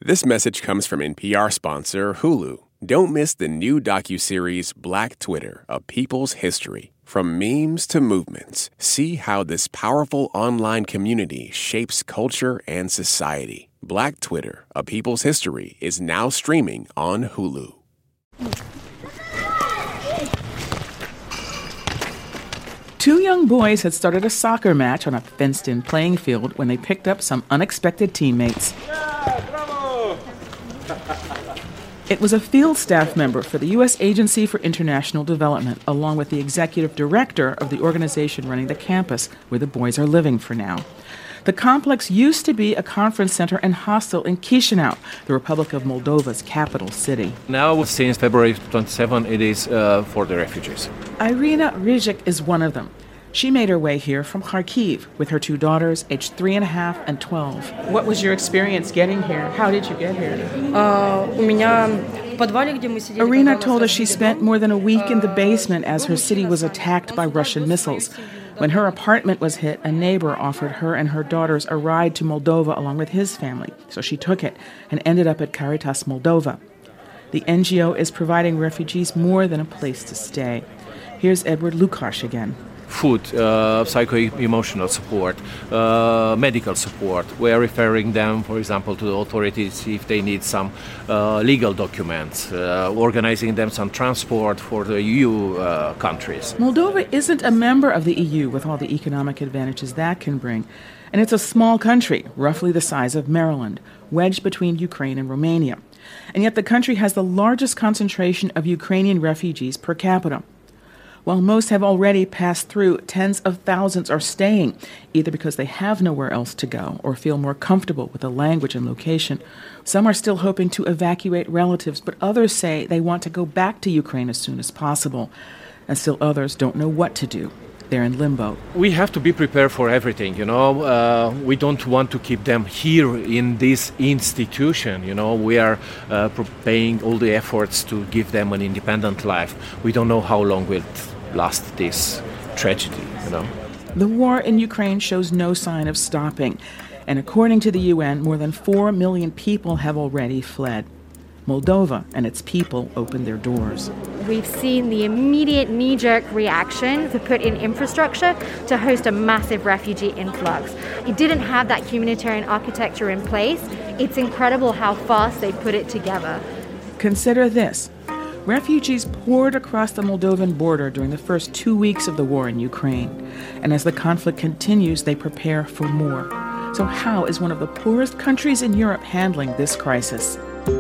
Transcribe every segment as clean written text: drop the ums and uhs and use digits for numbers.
This message comes from NPR sponsor Hulu. Don't miss the new docuseries Black Twitter, A People's History. From memes to movements, see how this powerful online community shapes culture and society. Black Twitter, A People's History is now streaming on Hulu. Two young boys had started a soccer match on a fenced-in playing field when they picked up some unexpected teammates. It was a field staff member for the U.S. Agency for International Development, along with the executive director of the organization running the campus where the boys are living for now. The complex used to be a conference center and hostel in Chisinau, the Republic of Moldova's capital city. Now, since February 27, it is for the refugees. Irina Rizik is one of them. She made her way here from Kharkiv with her two daughters, aged 3.5 and 12. What was your experience getting here? How did you get here? Irina told us she spent more than a week in the basement as her city was attacked by Russian missiles. When her apartment was hit, a neighbor offered her and her daughters a ride to Moldova along with his family. So she took it and ended up at Caritas Moldova. The NGO is providing refugees more than a place to stay. Here's Edward Lukash again. Food, psycho-emotional support, medical support. We are referring them, for example, to the authorities if they need some legal documents, organizing them some transport for the EU countries. Moldova isn't a member of the EU with all the economic advantages that can bring. And it's a small country, roughly the size of Maryland, wedged between Ukraine and Romania. And yet the country has the largest concentration of Ukrainian refugees per capita. While most have already passed through, tens of thousands are staying, either because they have nowhere else to go or feel more comfortable with the language and location. Some are still hoping to evacuate relatives, but others say they want to go back to Ukraine as soon as possible. And still others don't know what to do. They're in limbo. We have to be prepared for everything, we don't want to keep them here in this institution, We are paying all the efforts to give them an independent life. We don't know how long will last this tragedy, The war in Ukraine shows no sign of stopping. And according to the UN, more than 4 million people have already fled. Moldova and its people opened their doors. We've seen the immediate knee-jerk reaction to put in infrastructure to host a massive refugee influx. It didn't have that humanitarian architecture in place. It's incredible how fast they put it together. Consider this. Refugees poured across the Moldovan border during the first 2 weeks of the war in Ukraine. And as the conflict continues, they prepare for more. So how is one of the poorest countries in Europe handling this crisis?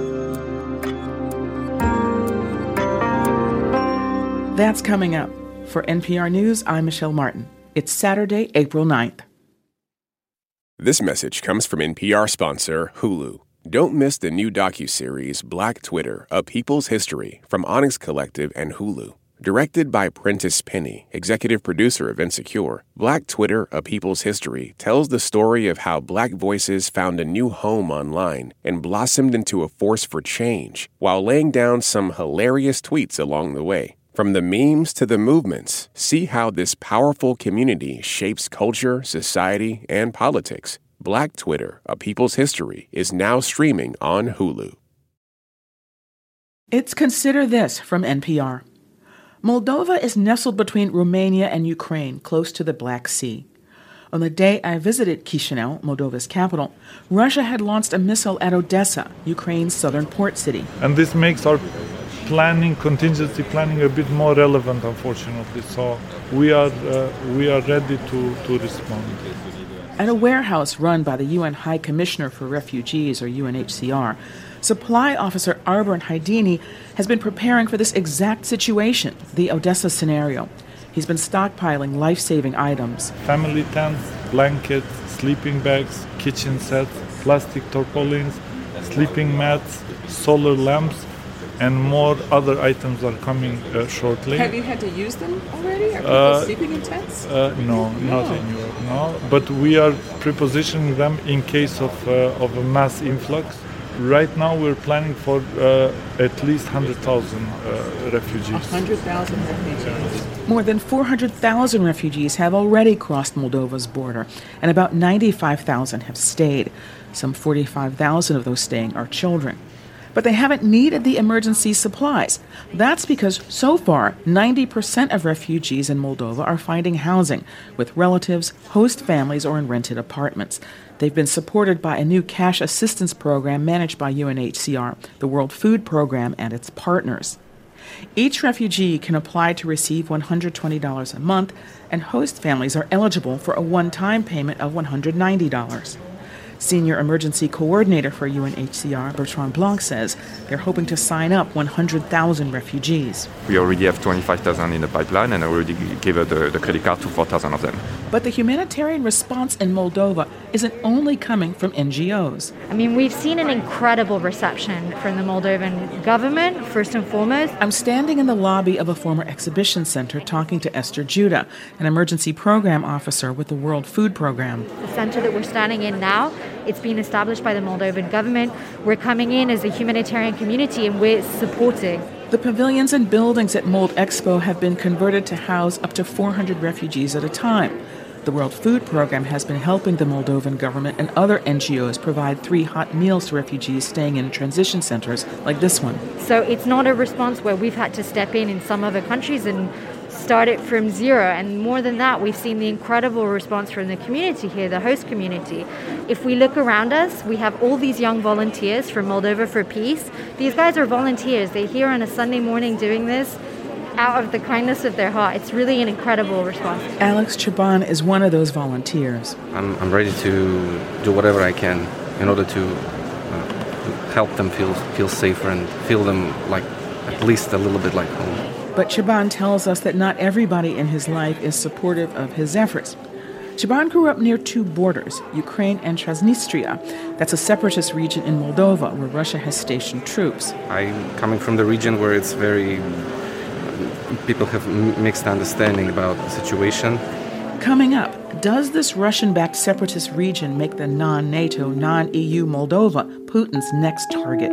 That's coming up. For NPR News, I'm Michelle Martin. It's Saturday, April 9th. This message comes from NPR sponsor Hulu. Don't miss the new docuseries Black Twitter, A People's History from Onyx Collective and Hulu. Directed by Prentice Penny, executive producer of Insecure, Black Twitter, A People's History tells the story of how Black voices found a new home online and blossomed into a force for change while laying down some hilarious tweets along the way. From the memes to the movements, see how this powerful community shapes culture, society, and politics. Black Twitter, A People's History is now streaming on Hulu. It's Consider This from NPR. Moldova is nestled between Romania and Ukraine, close to the Black Sea. On the day I visited Chisinau, Moldova's capital, Russia had launched a missile at Odessa, Ukraine's southern port city. And this makes our contingency planning a bit more relevant, unfortunately. So we are ready to respond. At a warehouse run by the UN High Commissioner for Refugees, or UNHCR, supply officer Arben Haidini has been preparing for this exact situation, the Odessa scenario. He's been stockpiling life-saving items. Family tents, blankets, sleeping bags, kitchen sets, plastic tarpaulins, sleeping mats, solar lamps, and more other items are coming shortly. Have you had to use them already? Are people sleeping in tents? No, not in Europe, no. But we are prepositioning them in case of a mass influx. Right now we're planning for at least 100,000 refugees. 100,000 refugees. More than 400,000 refugees have already crossed Moldova's border, and about 95,000 have stayed. Some 45,000 of those staying are children. But they haven't needed the emergency supplies. That's because so far, 90% of refugees in Moldova are finding housing with relatives, host families, or in rented apartments. They've been supported by a new cash assistance program managed by UNHCR, the World Food Program, and its partners. Each refugee can apply to receive $120 a month, and host families are eligible for a one-time payment of $190. Senior Emergency Coordinator for UNHCR, Bertrand Blanc, says they're hoping to sign up 100,000 refugees. We already have 25,000 in the pipeline, and I already gave the credit card to 4,000 of them. But the humanitarian response in Moldova isn't only coming from NGOs. I mean, we've seen an incredible reception from the Moldovan government, first and foremost. I'm standing in the lobby of a former exhibition center talking to Esther Judah, an emergency program officer with the World Food Program. The center that we're standing in now, it's been established by the Moldovan government. We're coming in as a humanitarian community and we're supporting. The pavilions and buildings at Mold Expo have been converted to house up to 400 refugees at a time. The World Food Program has been helping the Moldovan government and other NGOs provide 3 hot meals to refugees staying in transition centers like this one. So it's not a response where we've had to step in some other countries and start it from zero. And more than that, we've seen the incredible response from the community here, the host community. If we look around us, we have all these young volunteers from Moldova for Peace. These guys are volunteers. They're here on a Sunday morning doing this out of the kindness of their heart. It's really an incredible response. Alex Chaban is one of those volunteers. I'm ready to do whatever I can in order to help them feel safer and feel them like at least a little bit like home. But Chaban tells us that not everybody in his life is supportive of his efforts. Chaban grew up near 2 borders, Ukraine and Transnistria. That's a separatist region in Moldova where Russia has stationed troops. I'm coming from the region where it's very... people have mixed understanding about the situation. Coming up, does this Russian-backed separatist region make the non-NATO, non-EU Moldova Putin's next target?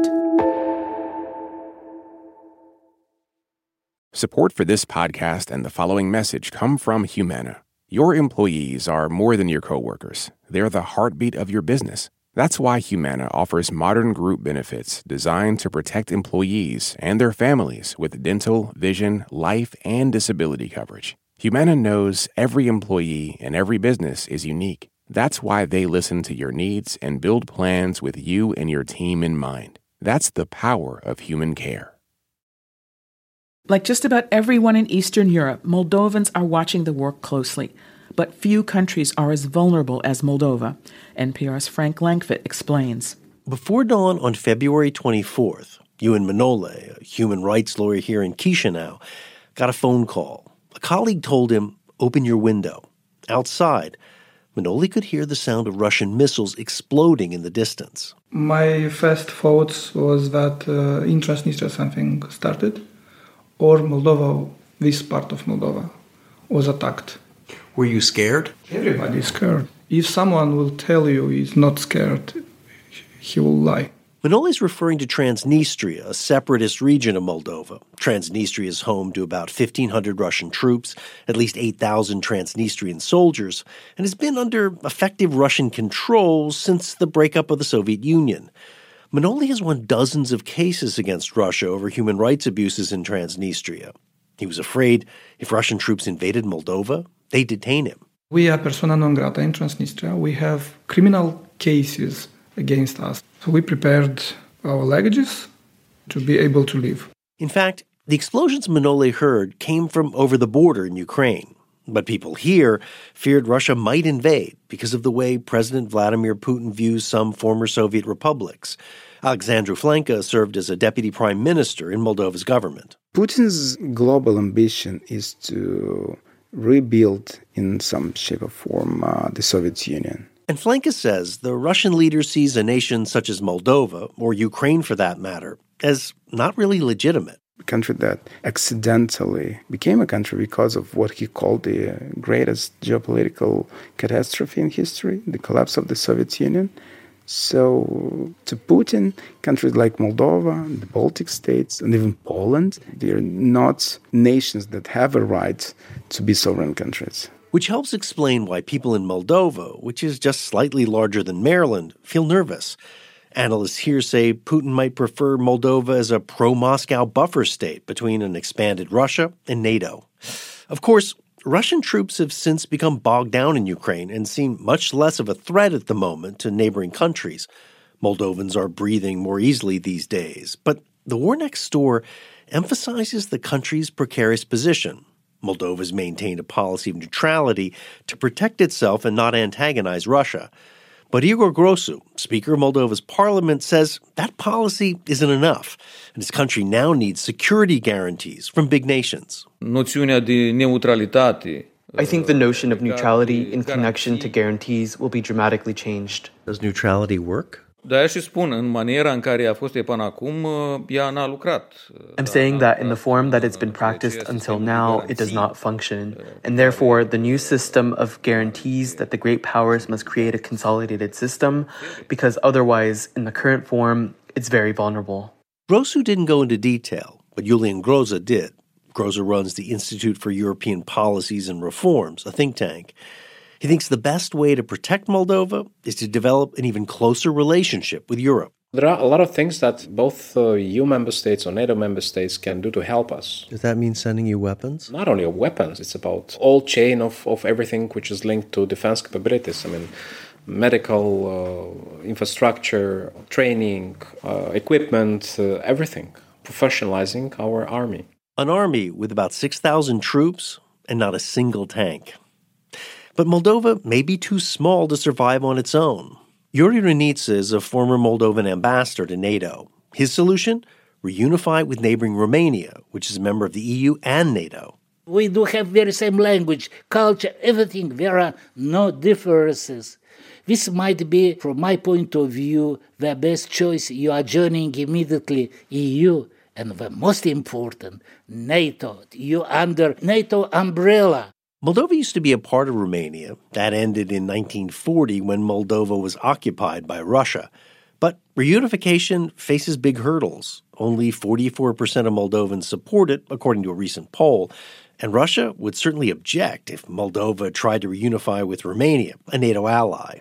Support for this podcast and the following message come from Humana. Your employees are more than your coworkers. They're the heartbeat of your business. That's why Humana offers modern group benefits designed to protect employees and their families with dental, vision, life, and disability coverage. Humana knows every employee and every business is unique. That's why they listen to your needs and build plans with you and your team in mind. That's the power of human care. Like just about everyone in Eastern Europe, Moldovans are watching the war closely. But few countries are as vulnerable as Moldova. NPR's Frank Langfitt explains. Before dawn on February 24th, Ewan Manole, a human rights lawyer here in Chisinau, got a phone call. A colleague told him, "Open your window." Outside, Manole could hear the sound of Russian missiles exploding in the distance. My first thoughts was that in Transnistria something started, or Moldova, this part of Moldova, was attacked. Were you scared? Everybody is scared. If someone will tell you he's not scared, he will lie. Manole is referring to Transnistria, a separatist region of Moldova. Transnistria is home to about 1,500 Russian troops, at least 8,000 Transnistrian soldiers, and has been under effective Russian control since the breakup of the Soviet Union. Manole has won dozens of cases against Russia over human rights abuses in Transnistria. He was afraid if Russian troops invaded Moldova, they'd detain him. We are persona non grata in Transnistria. We have criminal cases against us. So we prepared our luggages to be able to leave. In fact, the explosions Manole heard came from over the border in Ukraine. But people here feared Russia might invade because of the way President Vladimir Putin views some former Soviet republics. Alexandru Flanka served as a deputy prime minister in Moldova's government. Putin's global ambition is to rebuild in some shape or form the Soviet Union. And Flanka says the Russian leader sees a nation such as Moldova, or Ukraine for that matter, as not really legitimate. A country that accidentally became a country because of what he called the greatest geopolitical catastrophe in history, the collapse of the Soviet Union. So to Putin, countries like Moldova, the Baltic states, and even Poland, they're not nations that have a right to be sovereign countries. Which helps explain why people in Moldova, which is just slightly larger than Maryland, feel nervous. Analysts here say Putin might prefer Moldova as a pro-Moscow buffer state between an expanded Russia and NATO. Of course, Russian troops have since become bogged down in Ukraine and seem much less of a threat at the moment to neighboring countries. Moldovans are breathing more easily these days. But the war next door emphasizes the country's precarious position. Moldova's maintained a policy of neutrality to protect itself and not antagonize Russia. But Igor Grosu, Speaker of Moldova's parliament, says that policy isn't enough, and his country now needs security guarantees from big nations. I think the notion of neutrality in connection to guarantees will be dramatically changed. Does neutrality work? I'm saying that in the form that it's been practiced until now, it does not function. And therefore, the new system of guarantees that the great powers must create a consolidated system, because otherwise, in the current form, it's very vulnerable. Grosu didn't go into detail, but Julian Groza did. Groza runs the Institute for European Policies and Reforms, a think tank. He thinks the best way to protect Moldova is to develop an even closer relationship with Europe. There are a lot of things that both EU member states or NATO member states can do to help us. Does that mean sending you weapons? Not only weapons, it's about all chain of everything which is linked to defense capabilities. I mean, medical, infrastructure, training, equipment, everything. Professionalizing our army. An army with about 6,000 troops and not a single tank. But Moldova may be too small to survive on its own. Yuri Ranitsa is a former Moldovan ambassador to NATO. His solution? Reunify with neighboring Romania, which is a member of the EU and NATO. We do have very same language, culture, everything. There are no differences. This might be, from my point of view, the best choice. You are joining immediately EU, and the most important, NATO. You under NATO umbrella. Moldova used to be a part of Romania. That ended in 1940 when Moldova was occupied by Russia. But reunification faces big hurdles. Only 44% of Moldovans support it, according to a recent poll. And Russia would certainly object if Moldova tried to reunify with Romania, a NATO ally.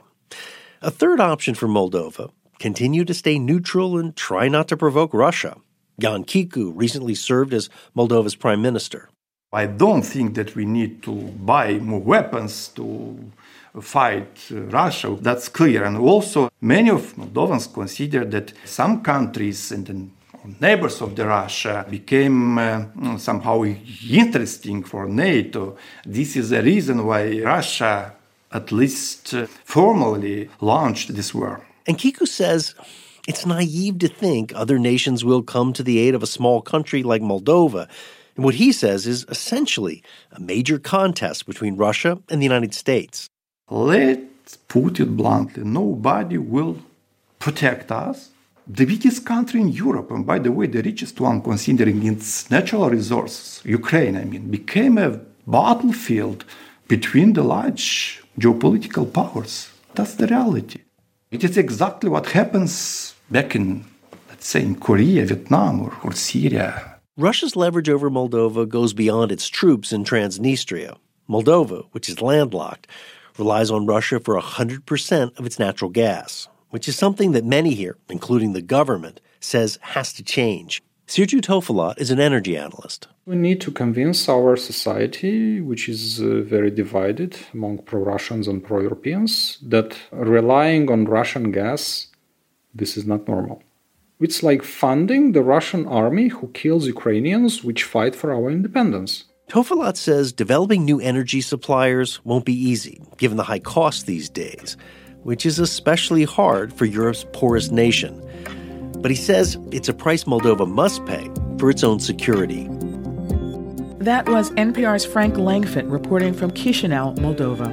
A third option for Moldova: continue to stay neutral and try not to provoke Russia. Jan Chicu recently served as Moldova's prime minister. I don't think that we need to buy more weapons to fight Russia. That's clear. And also, many of Moldovans consider that some countries and the neighbors of the Russia became somehow interesting for NATO. This is the reason why Russia, at least formally, launched this war. And Chicu says it's naive to think other nations will come to the aid of a small country like Moldova. And what he says is essentially a major contest between Russia and the United States. Let's put it bluntly, nobody will protect us. The biggest country in Europe, and by the way, the richest one considering its natural resources, Ukraine, became a battlefield between the large geopolitical powers. That's the reality. It is exactly what happens back in, let's say, in Korea, Vietnam, or Syria. Russia's leverage over Moldova goes beyond its troops in Transnistria. Moldova, which is landlocked, relies on Russia for 100% of its natural gas, which is something that many here, including the government, says has to change. Sergiu Tofilat is an energy analyst. We need to convince our society, which is very divided among pro-Russians and pro-Europeans, that relying on Russian gas, this is not normal. It's like funding the Russian army who kills Ukrainians which fight for our independence. Tofilat says developing new energy suppliers won't be easy, given the high cost these days, which is especially hard for Europe's poorest nation. But he says it's a price Moldova must pay for its own security. That was NPR's Frank Langfitt reporting from Chisinau, Moldova.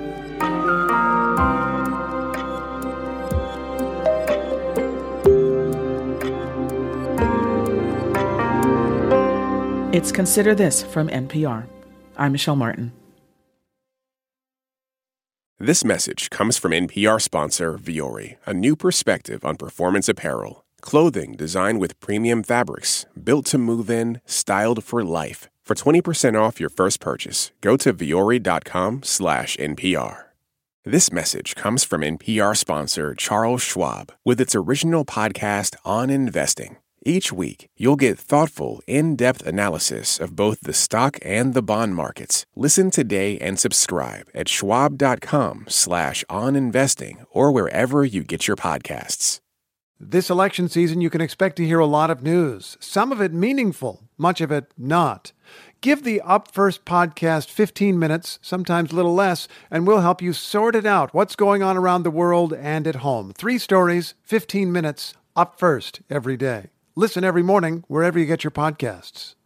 It's Consider This from NPR. I'm Michelle Martin. This message comes from NPR sponsor Vuori, a new perspective on performance apparel. Clothing designed with premium fabrics, built to move in, styled for life. For 20% off your first purchase, go to vuori.com/NPR. This message comes from NPR sponsor Charles Schwab with its original podcast On Investing. Each week, you'll get thoughtful, in-depth analysis of both the stock and the bond markets. Listen today and subscribe at schwab.com/oninvesting or wherever you get your podcasts. This election season, you can expect to hear a lot of news, some of it meaningful, much of it not. Give the Up First podcast 15 minutes, sometimes a little less, and we'll help you sort it out, what's going on around the world and at home. 3 stories, 15 minutes, Up First every day. Listen every morning wherever you get your podcasts.